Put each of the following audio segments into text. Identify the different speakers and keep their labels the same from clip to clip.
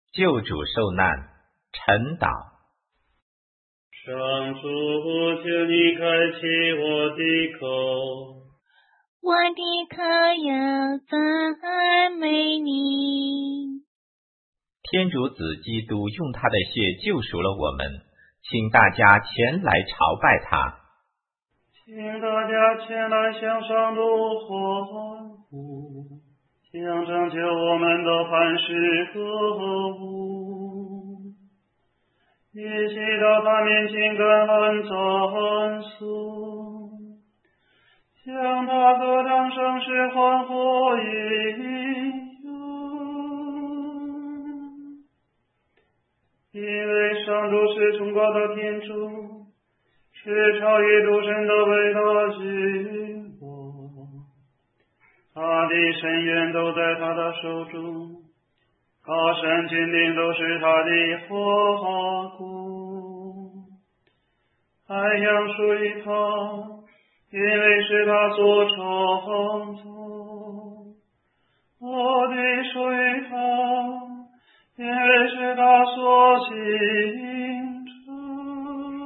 Speaker 1: 救主受难，晨祷。
Speaker 2: 上主，求你开启我的口，
Speaker 3: 我的口要赞美你。
Speaker 1: 天主子基督用他的血救赎了我们，请大家前来朝拜他。
Speaker 2: 请大家前来向上主欢呼，向拯救我们的磐石歌舞，一起到他面前感恩赞颂，向他歌唱声势欢呼应用，因为上主是崇高的天主，是超越诸神的伟大君王，他的深渊都在他的手中，高山峻岭都是他的花果，海洋属于他，因为是他所创造，我的属于他，因为是他所形成。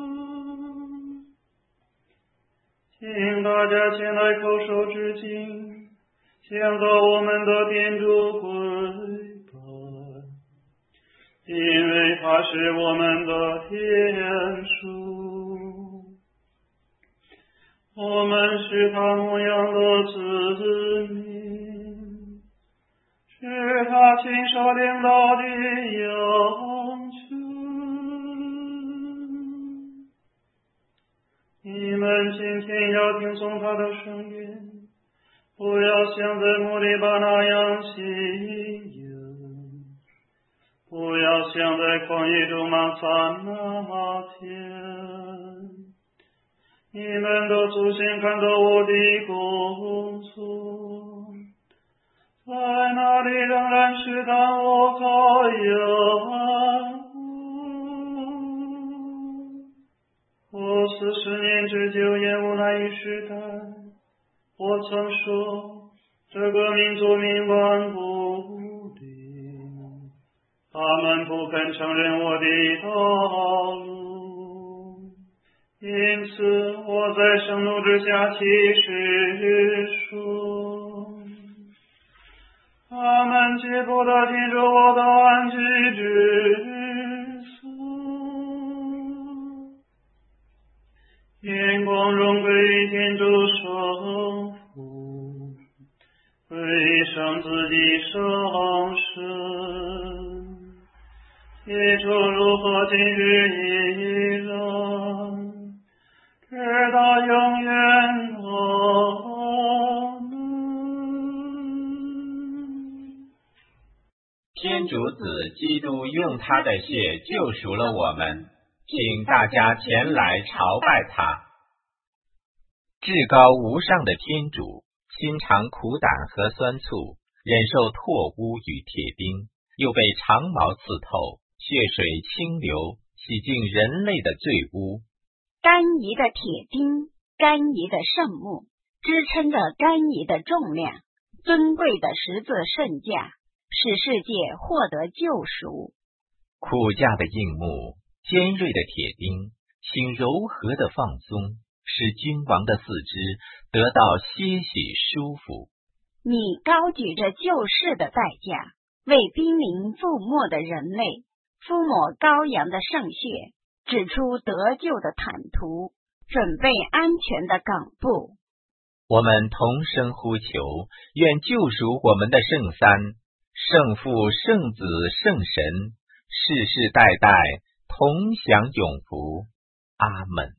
Speaker 2: 请大家前来叩首致敬，向着我们的天主跪拜，因为他是我们的天主，我们是他牧养的子民，是他亲手领导的羊群。你们今天要听从他的声音，不要像在木里巴那样信仰，不要像在旷野中马撒那么天。你们的祖先看到我的工作，在那里仍然试探我考验我40年之久厌恶那一时代。我曾说，这个民族冥顽不灵，他们不肯承认我的道路，因此我在盛怒之下起誓说，他们绝不得听着我的安居之所。愿光荣归于天主圣父，归于圣子的圣神，起初如何今日依然，直到永远。阿门。
Speaker 1: 天主子基督用他的血救赎了我们，请大家前来朝拜他。至高无上的天主，心尝苦胆和酸醋，忍受唾污与铁钉，又被长矛刺透，血水清流，洗净人类的罪污。
Speaker 3: 甘饴的铁钉，甘饴的圣木，支撑着甘饴的重量，尊贵的十字圣架，使世界获得救赎。
Speaker 1: 苦架的硬木，尖锐的铁钉，请柔和的放松，使君王的四肢得到些许舒服。
Speaker 3: 你高举着救世的代价，为濒临覆没的人类敷抹羔羊的圣血，指出得救的坦途，准备安全的港埠。
Speaker 1: 我们同声呼求，愿救赎我们的圣三、圣父、圣子、圣神，世世代代同享永福。阿们。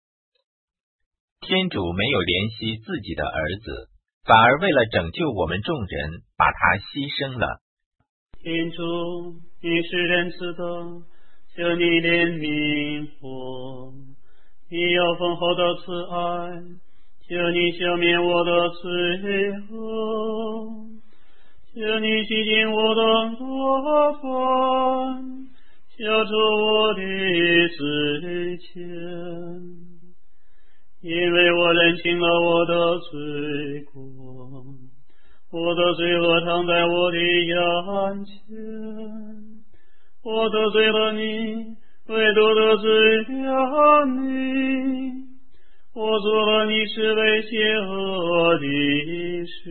Speaker 1: 天主没有怜惜自己的儿子，反而为了拯救我们众人，把他牺牲了。
Speaker 2: 天主，你是仁慈的，求你怜悯我，你有丰厚的慈爱，求你消灭我的罪恶，求你洗净我的过犯，消除我的罪愆。因为我认清了我的罪过，我的罪恶常在我的眼前。 我得罪了你，唯独得罪了你。我做了你视为邪恶的事，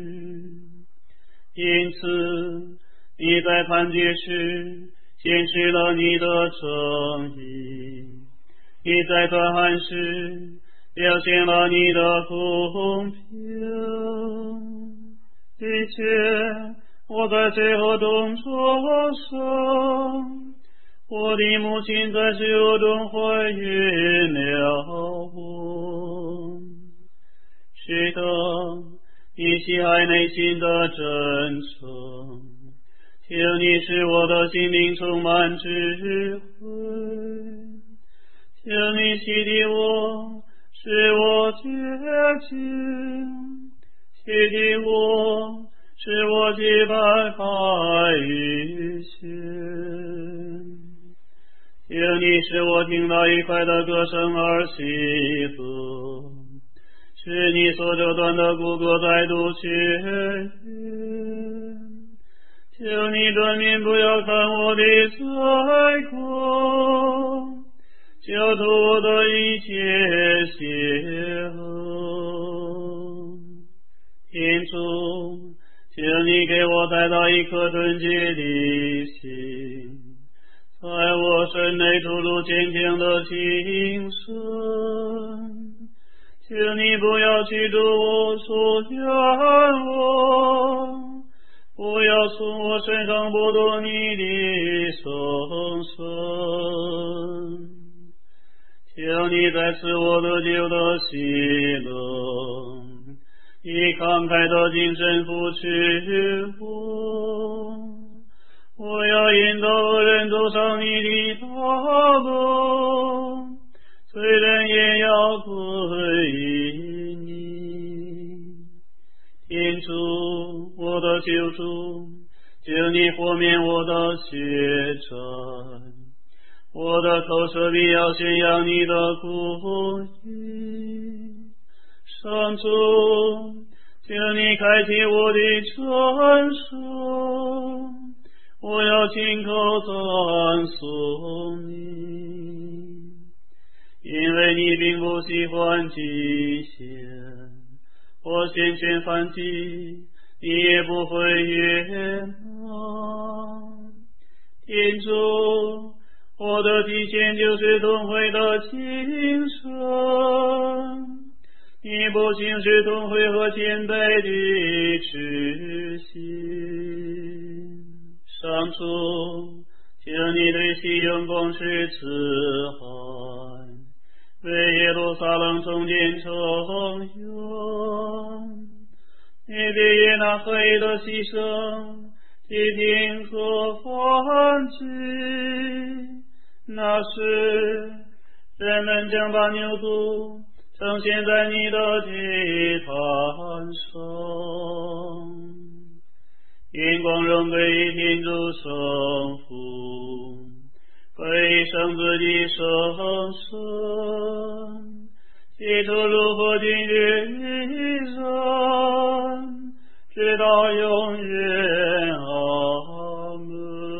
Speaker 2: 因此你在判决时显示了你的正义，你在断案时表现了你的公平。的确，我在罪恶中出生，我的母亲在罪恶中怀孕了我。是的，你喜爱内心的真诚，求你使我的心灵充满智慧，求你洗涤我，使我洁净，洗涤我，使我洁白于雪。求你使我听到愉快的歌声而喜乐，使你所折断的骨骼再度痊愈。求你转面不要看我的罪过，救赎我的一切邪恶。天主，求你给我带到一颗纯洁的心，在我身内注入坚强的精神。求你不要驱逐我，疏远我，不要从我身上剥夺你的圣神。求你再赐我得救的喜乐，以慷慨的精神扶持我。我要引导恶人走上你的道路，罪人也要归于你。天主，我的救主，求你豁免我的血债，我的口舌必要宣扬你的公义。上主，求你开启我的真声，我要亲口赞颂你，因为你并不喜欢祭献或献全燔祭，你也不会悦纳。天主，我的体现就是同会的精神，你不轻视同会和谦卑的知心。上主，求你对西雍公施慈爱，为耶路撒冷重建城垣。你别以那合一的牺牲祭品和燔祭，那时人们将把牛犊呈现在你的祭坛上。愿光荣归于天主圣父，归于圣子的圣神，起初如何今日依然，直到永远。阿门。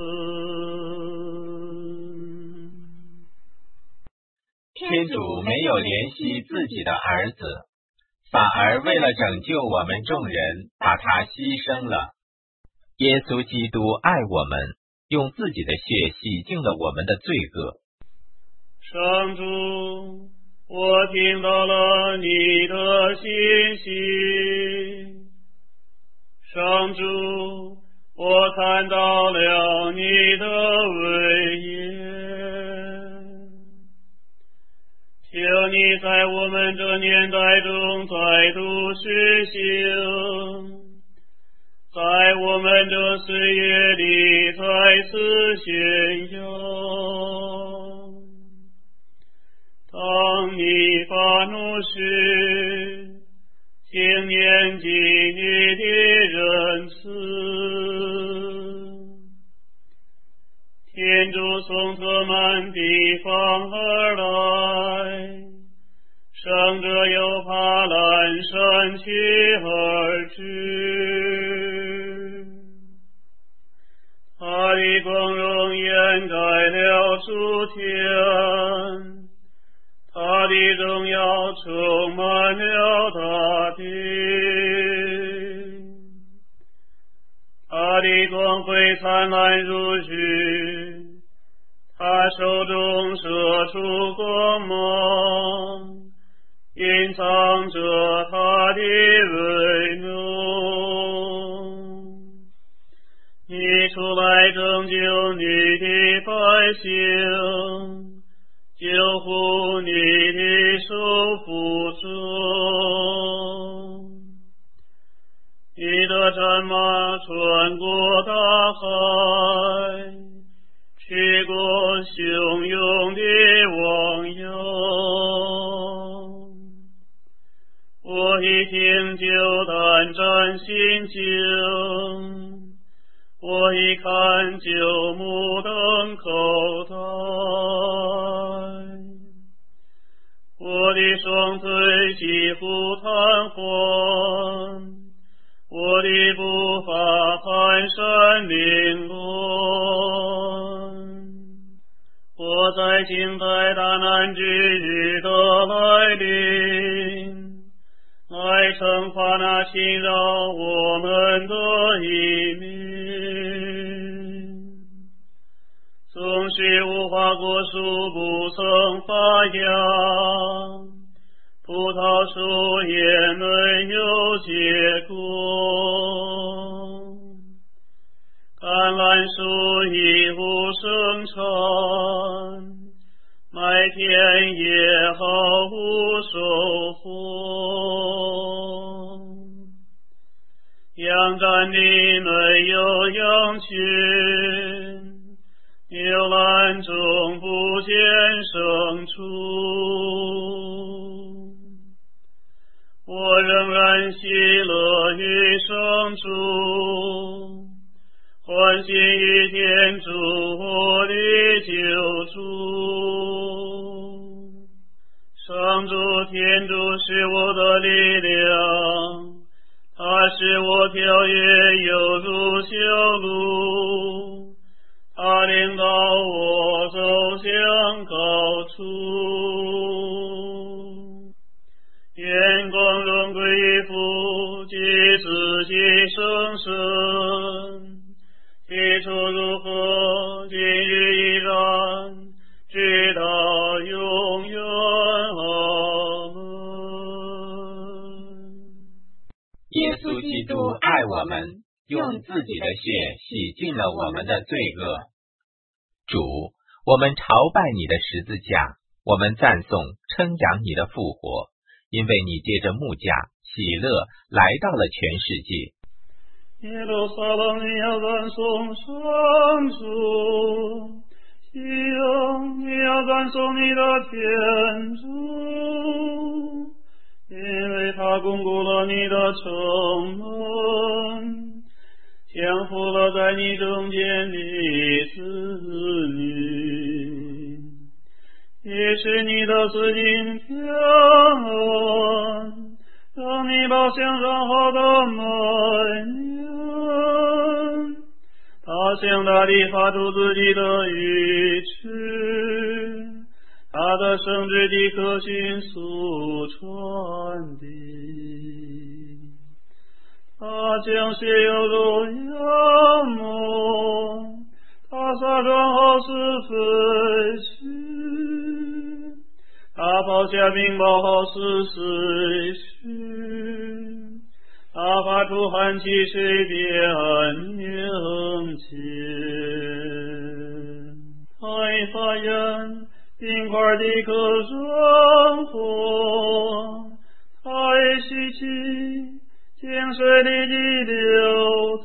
Speaker 1: 天主没有怜惜自己的儿子，反而为了拯救我们众人，把他牺牲了。耶稣基督爱我们，用自己的血洗净了我们的罪恶。
Speaker 2: 上主，我听到了你的信息。上主，我看到了你的伟业。求你在我们这年代中再度施行，在我们这岁月里再次宣扬。当你发怒时，请念及你的仁慈。天主从特曼地方而来，乘着由帕兰山区而至。他的光荣掩盖了诸天，他的荣耀充满了大地，他的光辉灿烂如日，他手中射出光芒，隐藏着他的威能。你出来拯救你的百姓，救护你的受苦者。你的战马穿过大海，去过汹涌的汪洋。我一听就胆战心惊，我一看就目瞪口呆。我的双腿几乎瘫痪，我的步伐蹒跚凌乱。我在静待大难之日的来临，来惩罚那侵扰我们的一民。总是无花果树不曾发芽，葡萄树也没有结果，橄榄树已无生产，麦田也毫无收获，羊站里没有羊群，牛栏中不见牲畜。我仍然喜乐于生主，欢欣于天主我的救主。上主天主是我的力量，他使我跳跃犹如小鹿，他领导我走向高处。愿光荣归于父及子及圣神，起初如何，今日依然，直到永远。阿门。
Speaker 1: 耶稣基督爱我们，用自己的血洗净了我们的罪恶。主，我们朝拜你的十字架，我们赞颂称扬你的复活，因为你借着木架喜乐来到了全世界。
Speaker 2: 耶路撒冷，你要赞颂上主；西安，你要赞颂你的天主，因为他巩固了你的城门，降服了在你中间的子女，也是你的四境平安，让你把向上好的门。他向大地发出自己的语句，他的圣旨的可信速传递。他将血油如羊毛，他撒装好是废墟，他抛下冰雹好是水须，他发出寒气水变凝结，他一发言冰块的可润活，他一吸气江水里的流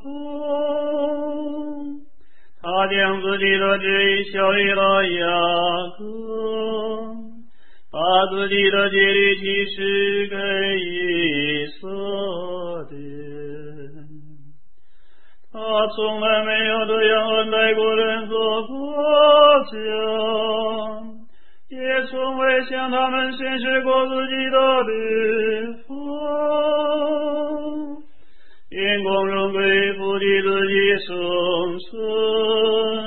Speaker 2: 动，他将自己的旨意效于了雅各，把自己的诫律启示给以色列。他从来没有这样恩待过人和国家，也从未向他们显示过自己的律法。愿光荣归父的自己圣神，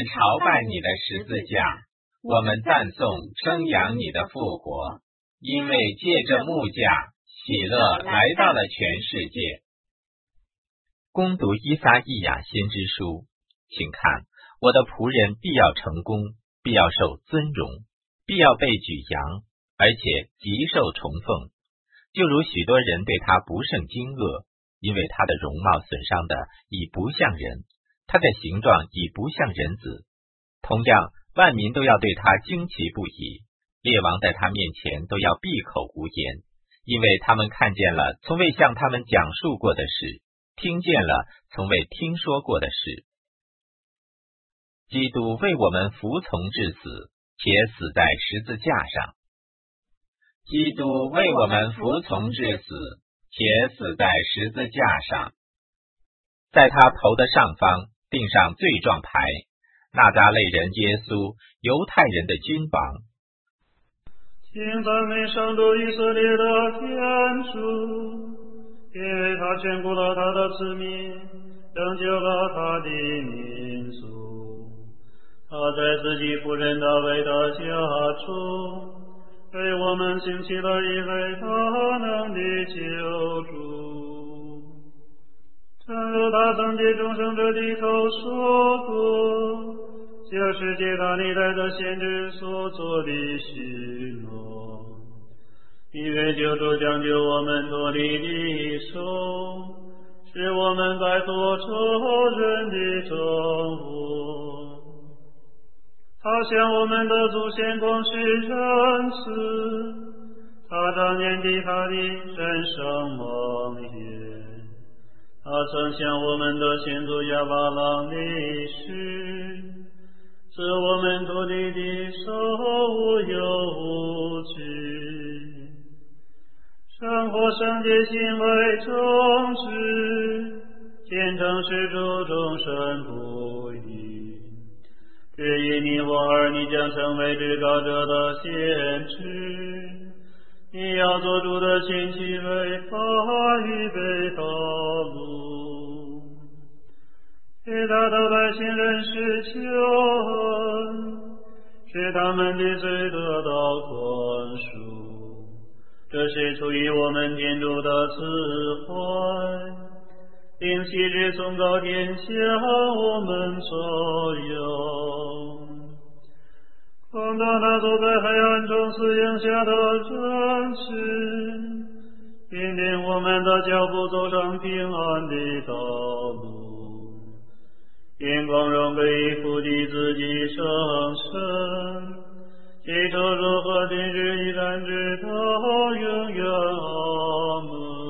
Speaker 1: 们朝拜你的十字架，我们赞颂称扬你的复活，因为借着木架，喜乐来到了全世界。攻读以撒意亚先知书，请看，我的仆人必要成功，必要受尊荣，必要被举扬，而且极受崇奉，就如许多人对他不胜惊愕，因为他的容貌损伤的已不像人，他的形状已不像人子。同样，万民都要对他惊奇不已，列王在他面前都要闭口无言，因为他们看见了从未向他们讲述过的事，听见了从未听说过的事。基督为我们服从至死，且死在十字架上。基督为我们服从至死，且死在十字架上。在他头的上方钉上罪状牌，纳匝肋人耶稣，犹太人的君王。
Speaker 2: 请赞美上主以色列的天主，因为他眷顾了他的子民，拯救了他的民族。他在自己仆人大卫的家中，为我们兴起了一位大能的救主。正如他曾借众生者的口说过，就是借他历代的先知所做的许诺，因为救主将救我们脱离敌手，使我们摆脱仇人的掌握。他向我们的祖先广施仁慈，他常念及他的神圣梦魇，他曾向我们的先祖亚巴郎立誓，使我们脱离敌手无忧无惧，生活圣洁行为正直，虔诚是主终身不渝。至于你我儿，你将成为至高者的先知，你要做主的亲戚，为他预备道路，给他的百姓认识救恩，使他们的罪得到宽恕。这是出于我们天主的慈怀，并昔日从高天向我们所有，光当他走在黑暗中死荫下的真实，引领我们的脚步走上平安的道路，并光荣归父的自己圣神，起初如何今日依然直到永远。阿门。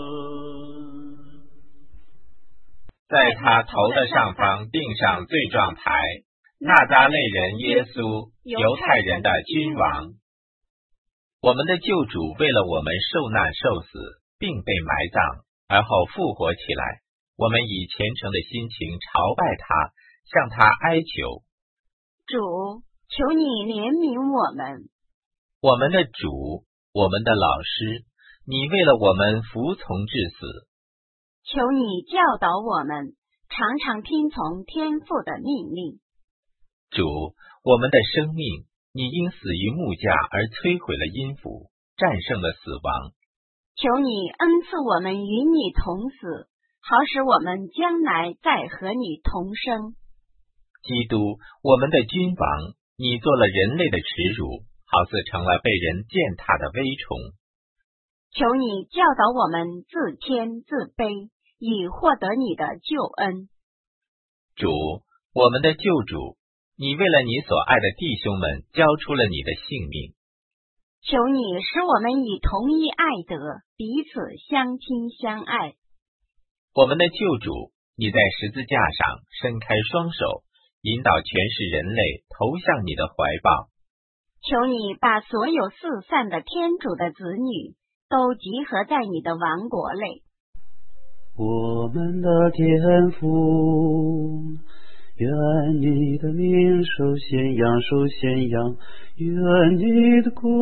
Speaker 1: 在他头的上方钉上罪状牌，纳匝肋人耶稣，犹太人的君王。我们的救主为了我们受难受死，并被埋葬，而后复活起来。我们以虔诚的心情朝拜他，向他哀求。
Speaker 3: 主，求你怜悯我们。
Speaker 1: 我们的主，我们的老师，你为了我们服从至死。
Speaker 3: 求你教导我们，常常听从天父的命令。
Speaker 1: 主，我们的生命，你因死于木架而摧毁了阴府，战胜了死亡。
Speaker 3: 求你恩赐我们与你同死，好使我们将来再和你同生。
Speaker 1: 基督，我们的君王，你做了人类的耻辱，好似成了被人践踏的微虫。
Speaker 3: 求你教导我们自谦自卑，以获得你的救恩。
Speaker 1: 主，我们的救主，你为了你所爱的弟兄们交出了你的性命。
Speaker 3: 求你使我们以同一爱德彼此相亲相爱。
Speaker 1: 我们的救主，你在十字架上伸开双手，引导全世人类投向你的怀抱。
Speaker 3: 求你把所有四散的天主的子女都集合在你的王国内。
Speaker 2: 我们的天父，愿你的名受宣扬，受宣扬，愿你的国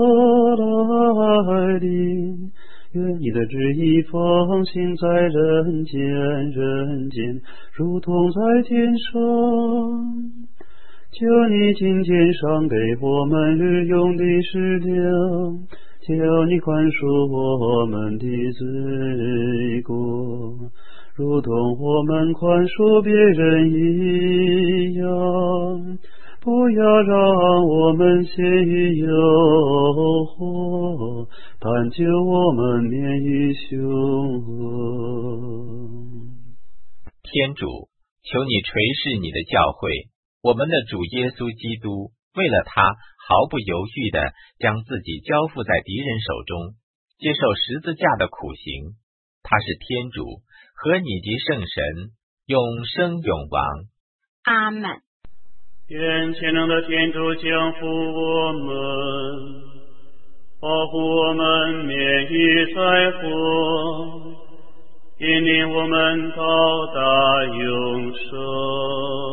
Speaker 2: 来临，愿你的旨意奉行在人间，人间如同在天上。 求你今天赏给我们日用的食粮，求你宽恕我们的罪过，如同我们宽恕别人一样。不要让我们陷于诱惑，但救我们免于凶恶。
Speaker 1: 天主，求你垂视你的教会，我们的主耶稣基督为了他毫不犹豫地将自己交付在敌人手中，接受十字架的苦刑。他是天主，和你及圣神永生永王。
Speaker 3: 阿们。
Speaker 2: 愿全能的天主降福我们，保护我们免于灾祸，引领我们到达永生。